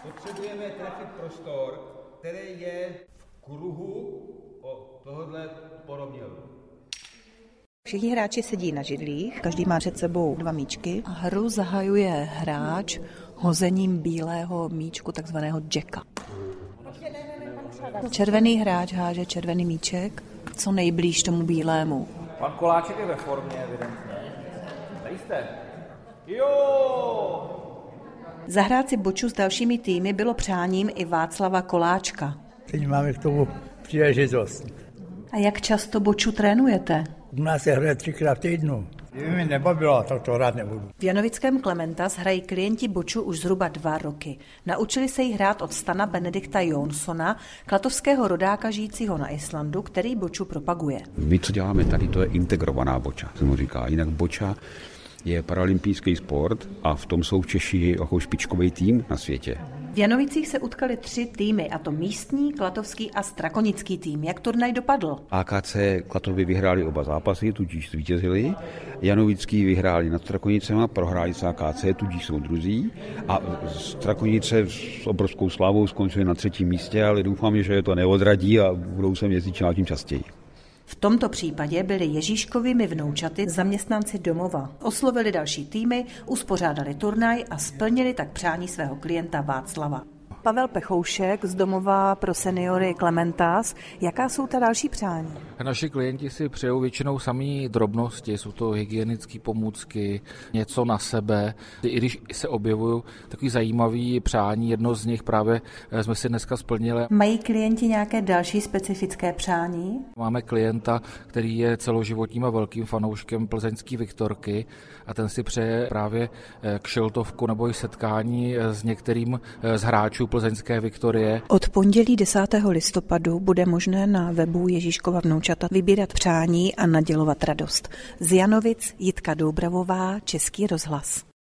Potřebujeme trefit prostor, který je v kruhu o tohohle poroměru. Všichni hráči sedí na židlích, každý má před sebou 2 míčky a hru zahajuje hráč hozením bílého míčku, takzvaného jacka. Červený hráč háže červený míček co nejblíž tomu bílému. Pan Koláček je ve formě, evidentně. Tady jste. Jo! Zahrát si boču s dalšími týmy bylo přáním i Václava Koláčka. Teď máme k tomu příležitost. A jak často boču trénujete? U nás se hraje 3krát v týdnu. Kdyby mi nebavilo, tak to hrát nebudu. V Janovickém Klementas hrají klienti boču už zhruba 2 roky. Naučili se jí hrát od Stana Benedikta Jonssona, klatovského rodáka žijícího na Islandu, který boču propaguje. My, co děláme tady, to je integrovaná boča, se mu říká. Jinak boča je paralympijský sport a v tom jsou Češi jako špičkový tým na světě. V Janovicích se utkali 3 týmy, a to místní, klatovský a strakonický tým. Jak turnaj dopadl? AKC Klatovy vyhráli oba zápasy, tudíž zvítězili. Janovický vyhráli nad Strakonicema, prohráli s AKC, tudíž jsou druzí. A Strakonice s obrovskou slávou skončili na 3. místě, ale doufám, že je to neodradí a budou se jezdit čím častěji. V tomto případě byli Ježíškovými vnoučaty zaměstnanci domova. Oslovili další týmy, uspořádali turnaj a splnili tak přání svého klienta Václava. Pavel Pechoušek z domova pro seniory Klementas. Jaká jsou ta další přání? Naši klienti si přejou většinou samý drobnosti, jsou to hygienické pomůcky, něco na sebe. I když se objevují takový zajímavý přání, jedno z nich právě jsme si dneska splnili. Mají klienti nějaké další specifické přání? Máme klienta, který je celoživotním a velkým fanouškem plzeňské Viktorky a ten si přeje právě kšiltovku nebo i setkání s některým z hráčů plzeňské Viktorie. Od pondělí 10. listopadu bude možné na webu Ježíškova vnoučata vybírat přání a nadělovat radost. Z Janovic Jitka Doubravová, Český rozhlas.